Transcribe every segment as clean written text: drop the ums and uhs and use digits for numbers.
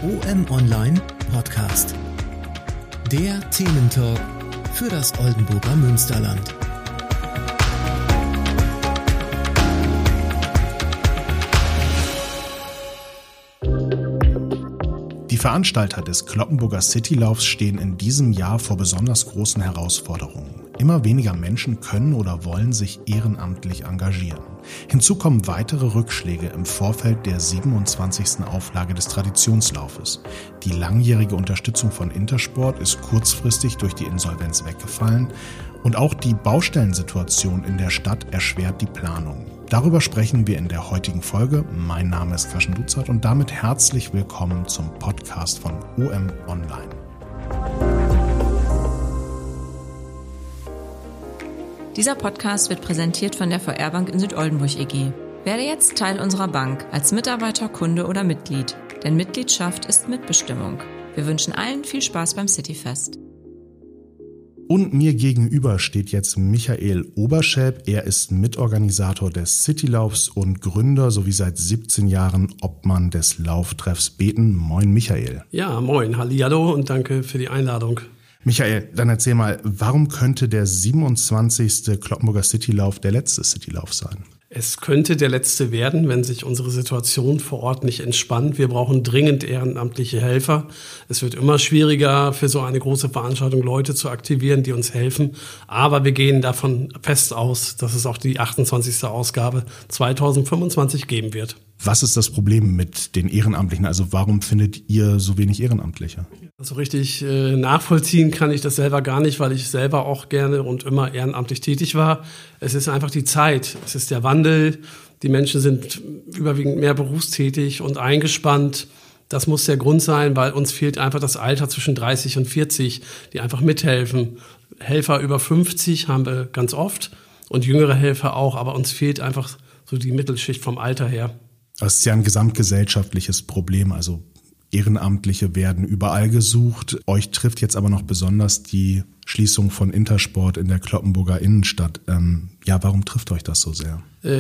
OM Online Podcast. Der Thementalk für das Oldenburger Münsterland. Die Veranstalter des Cloppenburger Citylaufs stehen in diesem Jahr vor besonders großen Herausforderungen. Immer weniger Menschen können oder wollen sich ehrenamtlich engagieren. Hinzu kommen weitere Rückschläge im Vorfeld der 27. Auflage des Traditionslaufes. Die langjährige Unterstützung von Intersport ist kurzfristig durch die Insolvenz weggefallen und auch die Baustellensituation in der Stadt erschwert die Planung. Darüber sprechen wir in der heutigen Folge. Mein Name ist Kaschen Dutzert und damit herzlich willkommen zum Podcast von OM Online. Dieser Podcast wird präsentiert von der VR Bank in Südoldenburg e.G. Werde jetzt Teil unserer Bank als Mitarbeiter, Kunde oder Mitglied. Denn Mitgliedschaft ist Mitbestimmung. Wir wünschen allen viel Spaß beim Cityfest. Und mir gegenüber steht jetzt Michael Oberschelp. Er ist Mitorganisator des Citylaufs und Gründer sowie seit 17 Jahren Obmann des Lauftreffs Beten. Moin Michael. Ja, moin, hallihallo und danke für die Einladung. Michael, dann erzähl mal, warum könnte der 27. Cloppenburger Citylauf der letzte Citylauf sein? Es könnte der letzte werden, wenn sich unsere Situation vor Ort nicht entspannt. Wir brauchen dringend ehrenamtliche Helfer. Es wird immer schwieriger, für so eine große Veranstaltung Leute zu aktivieren, die uns helfen. Aber wir gehen davon fest aus, dass es auch die 28. Ausgabe 2025 geben wird. Was ist das Problem mit den Ehrenamtlichen? Also warum findet ihr so wenig Ehrenamtliche? Also richtig nachvollziehen kann ich das selber gar nicht, weil ich selber auch gerne und immer ehrenamtlich tätig war. Es ist einfach die Zeit, es ist der Wandel. Die Menschen sind überwiegend mehr berufstätig und eingespannt. Das muss der Grund sein, weil uns fehlt einfach das Alter zwischen 30 und 40, die einfach mithelfen. Helfer über 50 haben wir ganz oft und jüngere Helfer auch, aber uns fehlt einfach so die Mittelschicht vom Alter her. Das ist ja ein gesamtgesellschaftliches Problem, also Ehrenamtliche werden überall gesucht. Euch trifft jetzt aber noch besonders die Schließung von Intersport in der Cloppenburger Innenstadt. Warum trifft euch das so sehr?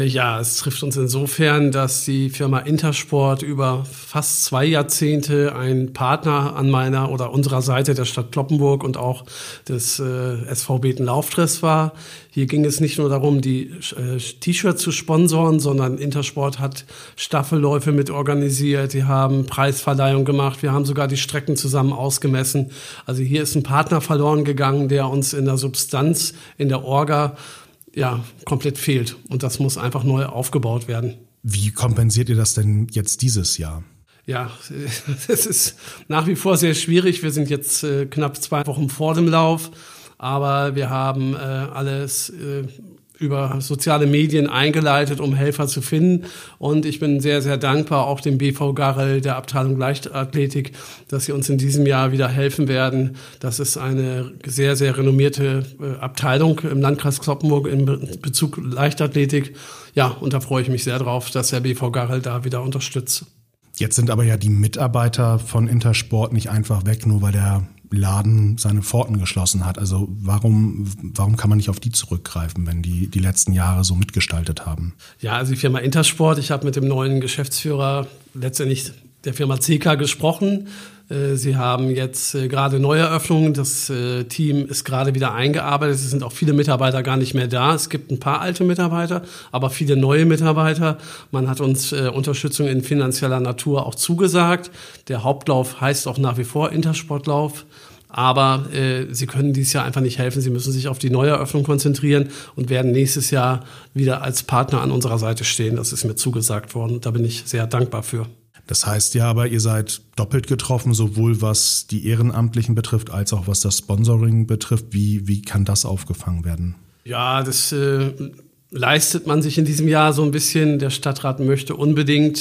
Es trifft uns insofern, dass die Firma Intersport über fast 2 Jahrzehnte ein Partner an meiner oder unserer Seite der Stadt Cloppenburg und auch des SV Beten Lauftreffs war. Hier ging es nicht nur darum, die T-Shirts zu sponsoren, sondern Intersport hat Staffelläufe mit organisiert, die haben Preisverleihung gemacht, wir haben sogar die Strecken zusammen ausgemessen. Also hier ist ein Partner verloren gegangen, der uns in der Substanz, in der Orga komplett fehlt. Und das muss einfach neu aufgebaut werden. Wie kompensiert ihr das denn jetzt dieses Jahr? Ja, es ist nach wie vor sehr schwierig. Wir sind jetzt knapp 2 Wochen vor dem Lauf, aber wir haben alles über soziale Medien eingeleitet, um Helfer zu finden. Und ich bin sehr, sehr dankbar auch dem BV Garrel, der Abteilung Leichtathletik, dass sie uns in diesem Jahr wieder helfen werden. Das ist eine sehr, sehr renommierte Abteilung im Landkreis Cloppenburg in Bezug Leichtathletik. Ja, und da freue ich mich sehr drauf, dass der BV Garrel da wieder unterstützt. Jetzt sind aber ja die Mitarbeiter von Intersport nicht einfach weg, nur weil der Laden seine Pforten geschlossen hat. Also warum kann man nicht auf die zurückgreifen, wenn die letzten Jahre so mitgestaltet haben? Ja, also die Firma Intersport, ich habe mit dem neuen Geschäftsführer letztendlich der Firma CK gesprochen. Sie haben jetzt gerade Neueröffnungen. Das Team ist gerade wieder eingearbeitet. Es sind auch viele Mitarbeiter gar nicht mehr da. Es gibt ein paar alte Mitarbeiter, aber viele neue Mitarbeiter. Man hat uns Unterstützung in finanzieller Natur auch zugesagt. Der Hauptlauf heißt auch nach wie vor Intersportlauf. Aber sie können dieses Jahr einfach nicht helfen. Sie müssen sich auf die Neueröffnung konzentrieren und werden nächstes Jahr wieder als Partner an unserer Seite stehen. Das ist mir zugesagt worden. Da bin ich sehr dankbar für. Das heißt ja aber, ihr seid doppelt getroffen, sowohl was die Ehrenamtlichen betrifft, als auch was das Sponsoring betrifft. Wie kann das aufgefangen werden? Ja, das leistet man sich in diesem Jahr so ein bisschen. Der Stadtrat möchte unbedingt,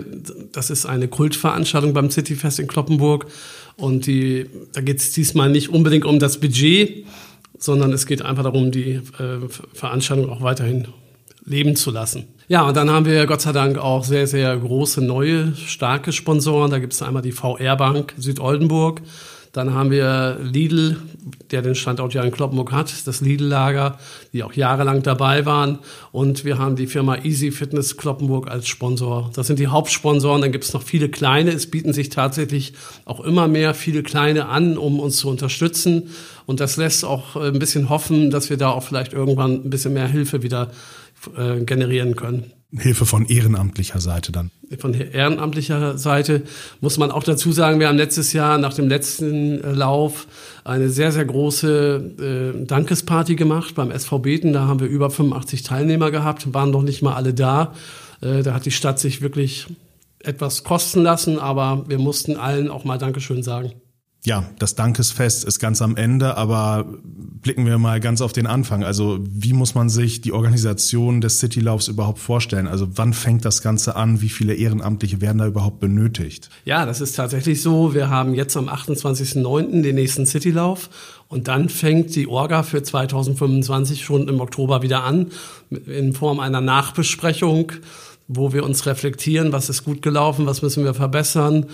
das ist eine Kultveranstaltung beim Cityfest in Cloppenburg. Und da geht es diesmal nicht unbedingt um das Budget, sondern es geht einfach darum, die Veranstaltung auch weiterhin leben zu lassen. Ja, und dann haben wir Gott sei Dank auch sehr, sehr große, neue, starke Sponsoren. Da gibt es einmal die VR Bank Südoldenburg. Dann haben wir Lidl, der den Standort ja in Cloppenburg hat, das Lidl-Lager, die auch jahrelang dabei waren. Und wir haben die Firma Easy Fitness Cloppenburg als Sponsor. Das sind die Hauptsponsoren. Dann gibt es noch viele kleine. Es bieten sich tatsächlich auch immer mehr viele kleine an, um uns zu unterstützen. Und das lässt auch ein bisschen hoffen, dass wir da auch vielleicht irgendwann ein bisschen mehr Hilfe wieder generieren können. Hilfe von ehrenamtlicher Seite dann. Von ehrenamtlicher Seite muss man auch dazu sagen, wir haben letztes Jahr nach dem letzten Lauf eine sehr, sehr große Dankesparty gemacht beim SV Beten. Da haben wir über 85 Teilnehmer gehabt, waren noch nicht mal alle da. Da hat die Stadt sich wirklich etwas kosten lassen, aber wir mussten allen auch mal Dankeschön sagen. Ja, das Dankesfest ist ganz am Ende, aber blicken wir mal ganz auf den Anfang. Also wie muss man sich die Organisation des Citylaufs überhaupt vorstellen? Also wann fängt das Ganze an? Wie viele Ehrenamtliche werden da überhaupt benötigt? Ja, das ist tatsächlich so. Wir haben jetzt am 28.09. den nächsten Citylauf und dann fängt die Orga für 2025 schon im Oktober wieder an in Form einer Nachbesprechung, wo wir uns reflektieren, was ist gut gelaufen, was müssen wir verbessern.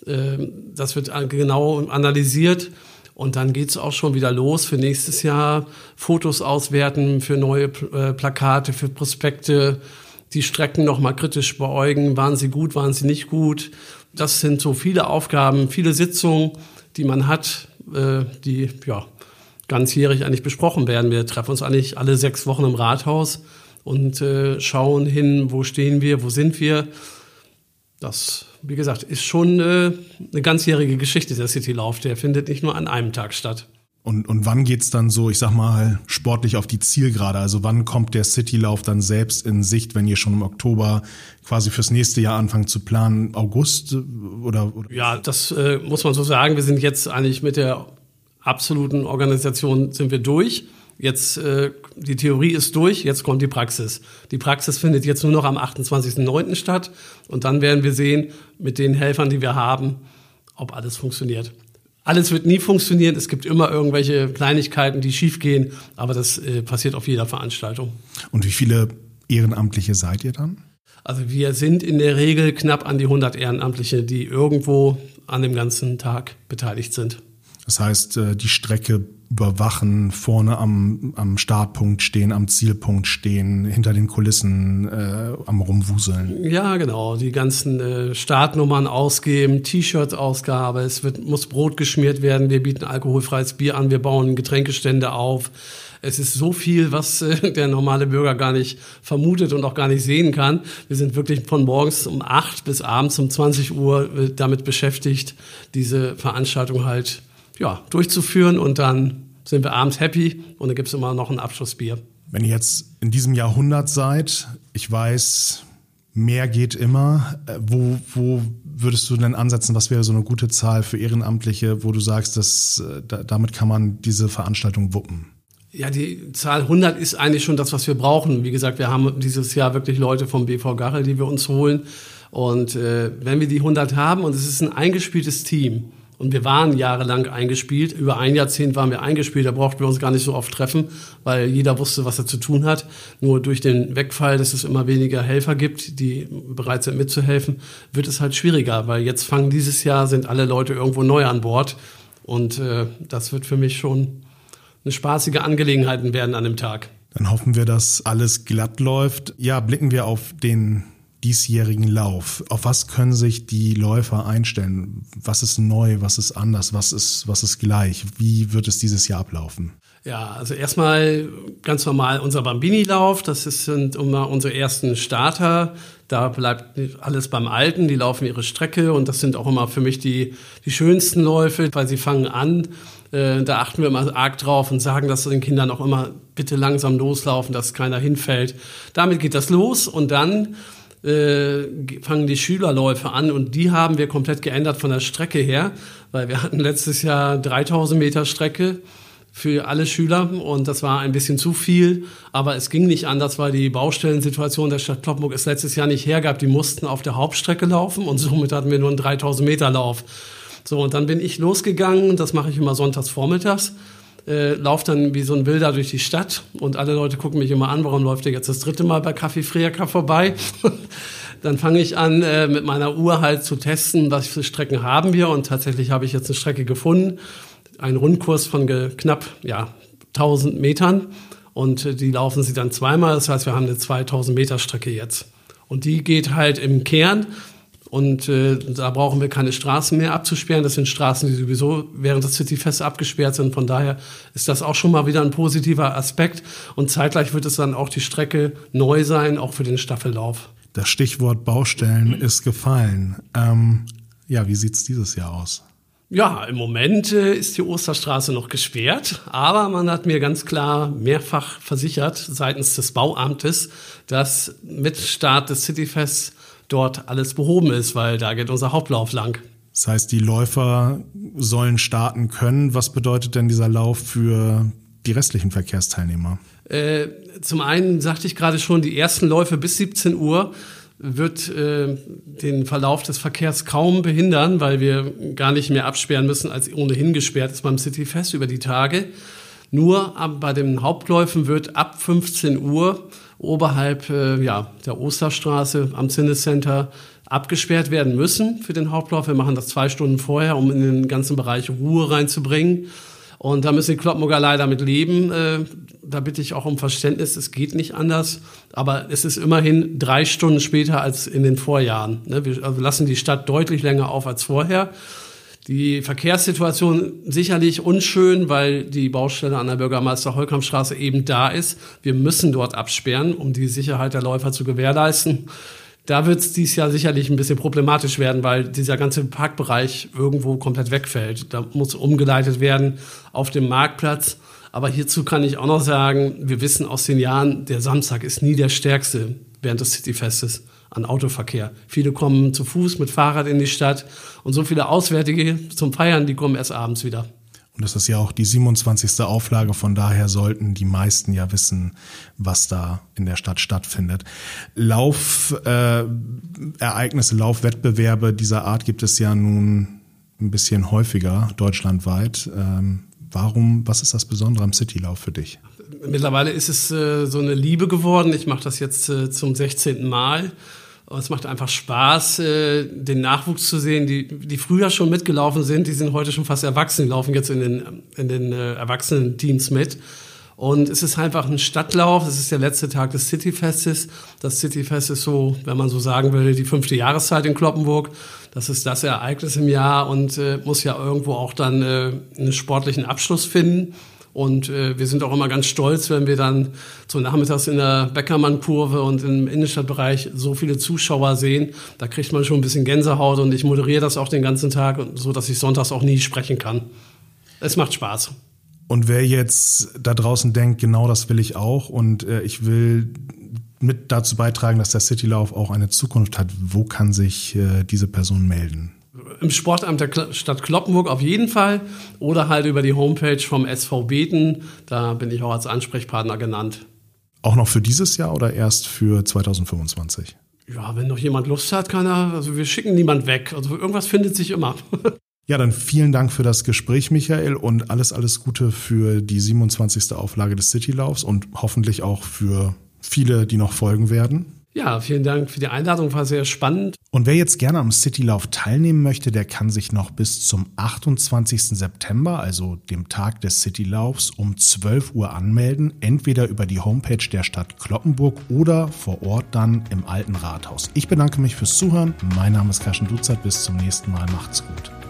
Das wird genau analysiert und dann geht's auch schon wieder los für nächstes Jahr. Fotos auswerten für neue Plakate, für Prospekte, die Strecken nochmal kritisch beäugen. Waren sie gut, waren sie nicht gut? Das sind so viele Aufgaben, viele Sitzungen, die man hat, die ganzjährig eigentlich besprochen werden. Wir treffen uns eigentlich alle 6 Wochen im Rathaus und schauen hin, wo stehen wir, wo sind wir. Das, wie gesagt, ist schon eine ganzjährige Geschichte, der Citylauf. Der findet nicht nur an einem Tag statt. Und wann geht's dann so, ich sag mal, sportlich auf die Zielgerade? Also wann kommt der Citylauf dann selbst in Sicht, wenn ihr schon im Oktober quasi fürs nächste Jahr anfangt zu planen? August oder? Ja, das muss man so sagen. Wir sind jetzt eigentlich mit der absoluten Organisation sind wir durch. Jetzt, die Theorie ist durch, jetzt kommt die Praxis. Die Praxis findet jetzt nur noch am 28.09. statt und dann werden wir sehen, mit den Helfern, die wir haben, ob alles funktioniert. Alles wird nie funktionieren, es gibt immer irgendwelche Kleinigkeiten, die schiefgehen, aber das passiert auf jeder Veranstaltung. Und wie viele Ehrenamtliche seid ihr dann? Also wir sind in der Regel knapp an die 100 Ehrenamtliche, die irgendwo an dem ganzen Tag beteiligt sind. Das heißt, die Strecke überwachen, vorne am Startpunkt stehen, am Zielpunkt stehen, hinter den Kulissen am Rumwuseln. Ja, genau. Die ganzen Startnummern ausgeben, T-Shirts-Ausgabe, muss Brot geschmiert werden, wir bieten alkoholfreies Bier an, wir bauen Getränkestände auf. Es ist so viel, was der normale Bürger gar nicht vermutet und auch gar nicht sehen kann. Wir sind wirklich von morgens um 8 bis abends um 20 Uhr damit beschäftigt, diese Veranstaltung halt durchzuführen und dann sind wir abends happy und dann gibt es immer noch ein Abschlussbier. Wenn ihr jetzt in diesem Jahr 100 seid, ich weiß, mehr geht immer. Wo würdest du denn ansetzen? Was wäre so eine gute Zahl für Ehrenamtliche, wo du sagst, damit kann man diese Veranstaltung wuppen? Ja, die Zahl 100 ist eigentlich schon das, was wir brauchen. Wie gesagt, wir haben dieses Jahr wirklich Leute vom BV Garrel, die wir uns holen. Und wenn wir die 100 haben und es ist ein eingespieltes Team, und wir waren jahrelang eingespielt, über ein Jahrzehnt waren wir eingespielt, da brauchten wir uns gar nicht so oft treffen, weil jeder wusste, was er zu tun hat. Nur durch den Wegfall, dass es immer weniger Helfer gibt, die bereit sind mitzuhelfen, wird es halt schwieriger, weil jetzt dieses Jahr sind alle Leute irgendwo neu an Bord und das wird für mich schon eine spaßige Angelegenheit werden an dem Tag. Dann hoffen wir, dass alles glatt läuft. Ja, blicken wir auf den diesjährigen Lauf. Auf was können sich die Läufer einstellen? Was ist neu? Was ist anders? Was ist gleich? Wie wird es dieses Jahr ablaufen? Ja, also erstmal ganz normal unser Bambini-Lauf. Das sind immer unsere ersten Starter. Da bleibt alles beim Alten. Die laufen ihre Strecke und das sind auch immer für mich die schönsten Läufe, weil sie fangen an. Da achten wir immer arg drauf und sagen das den Kindern auch immer, bitte langsam loslaufen, dass keiner hinfällt. Damit geht das los und dann fangen die Schülerläufe an und die haben wir komplett geändert von der Strecke her, weil wir hatten letztes Jahr 3000 Meter Strecke für alle Schüler und das war ein bisschen zu viel, aber es ging nicht anders, weil die Baustellensituation der Stadt Cloppenburg es letztes Jahr nicht hergab. Die mussten auf der Hauptstrecke laufen und somit hatten wir nur einen 3000 Meter Lauf. So, und dann bin ich losgegangen, das mache ich immer sonntags vormittags, laufe dann wie so ein Wilder durch die Stadt und alle Leute gucken mich immer an, warum läuft der jetzt das 3. Mal bei Café Friaca vorbei? Dann fange ich an, mit meiner Uhr halt zu testen, was für Strecken haben wir. Und tatsächlich habe ich jetzt eine Strecke gefunden, einen Rundkurs von knapp 1000 Metern. Und die laufen sie dann zweimal. Das heißt, wir haben eine 2000 Meter Strecke jetzt. Und die geht halt im Kern. Und da brauchen wir keine Straßen mehr abzusperren. Das sind Straßen, die sowieso während des Cityfests abgesperrt sind. Von daher ist das auch schon mal wieder ein positiver Aspekt. Und zeitgleich wird es dann auch die Strecke neu sein, auch für den Staffellauf. Das Stichwort Baustellen ist gefallen. Wie sieht's dieses Jahr aus? Ja, im Moment ist die Osterstraße noch gesperrt, aber man hat mir ganz klar mehrfach versichert seitens des Bauamtes, dass mit Start des Cityfests dort alles behoben ist, weil da geht unser Hauptlauf lang. Das heißt, die Läufer sollen starten können. Was bedeutet denn dieser Lauf für die restlichen Verkehrsteilnehmer? Zum einen sagte ich gerade schon, die ersten Läufe bis 17 Uhr wird den Verlauf des Verkehrs kaum behindern, weil wir gar nicht mehr absperren müssen, als ohnehin gesperrt ist beim Cityfest über die Tage. Nur bei den Hauptläufen wird ab 15 Uhr oberhalb der Osterstraße am Zinnes-Center abgesperrt werden müssen für den Hauptlauf. Wir machen das 2 Stunden vorher, um in den ganzen Bereich Ruhe reinzubringen. Und da müssen die Kloppenburger leider mit leben. Da bitte ich auch um Verständnis, es geht nicht anders. Aber es ist immerhin 3 Stunden später als in den Vorjahren. Wir lassen die Stadt deutlich länger auf als vorher. Die Verkehrssituation sicherlich unschön, weil die Baustelle an der Bürgermeister-Holkamp-Straße eben da ist. Wir müssen dort absperren, um die Sicherheit der Läufer zu gewährleisten. Da wird es dieses Jahr sicherlich ein bisschen problematisch werden, weil dieser ganze Parkbereich irgendwo komplett wegfällt. Da muss umgeleitet werden auf dem Marktplatz. Aber hierzu kann ich auch noch sagen, wir wissen aus den Jahren, der Samstag ist nie der stärkste während des Cityfestes an Autoverkehr. Viele kommen zu Fuß mit Fahrrad in die Stadt und so viele Auswärtige zum Feiern, die kommen erst abends wieder. Und das ist ja auch die 27. Auflage, von daher sollten die meisten ja wissen, was da in der Stadt stattfindet. Laufereignisse, Laufwettbewerbe dieser Art gibt es ja nun ein bisschen häufiger deutschlandweit. Was ist das Besondere am Citylauf für dich? Mittlerweile ist es so eine Liebe geworden. Ich mache das jetzt zum 16. Mal. Es macht einfach Spaß, den Nachwuchs zu sehen, die früher schon mitgelaufen sind. Die sind heute schon fast erwachsen, die laufen jetzt in den Erwachsenen-Teams mit. Und es ist einfach ein Stadtlauf. Es ist der letzte Tag des Cityfestes. Das Cityfest ist so, wenn man so sagen will, die 5. Jahreszeit in Kloppenburg. Das ist das Ereignis im Jahr und muss ja irgendwo auch dann einen sportlichen Abschluss finden. Und wir sind auch immer ganz stolz, wenn wir dann so nachmittags in der Beckermann-Kurve und im Innenstadtbereich so viele Zuschauer sehen. Da kriegt man schon ein bisschen Gänsehaut und ich moderiere das auch den ganzen Tag, so dass ich sonntags auch nie sprechen kann. Es macht Spaß. Und wer jetzt da draußen denkt, genau das will ich auch und ich will mit dazu beitragen, dass der Citylauf auch eine Zukunft hat, wo kann sich diese Person melden? Im Sportamt der Stadt Kloppenburg auf jeden Fall oder halt über die Homepage vom SV Beten. Da bin ich auch als Ansprechpartner genannt. Auch noch für dieses Jahr oder erst für 2025? Ja, wenn noch jemand Lust hat, kann er. Also wir schicken niemand weg. Also irgendwas findet sich immer. Ja, dann vielen Dank für das Gespräch, Michael, und alles Gute für die 27. Auflage des Citylaufs und hoffentlich auch für viele, die noch folgen werden. Ja, vielen Dank für die Einladung, war sehr spannend. Und wer jetzt gerne am Citylauf teilnehmen möchte, der kann sich noch bis zum 28. September, also dem Tag des Citylaufs, um 12 Uhr anmelden, entweder über die Homepage der Stadt Kloppenburg oder vor Ort dann im Alten Rathaus. Ich bedanke mich fürs Zuhören. Mein Name ist Carsten Duzert. Bis zum nächsten Mal. Macht's gut.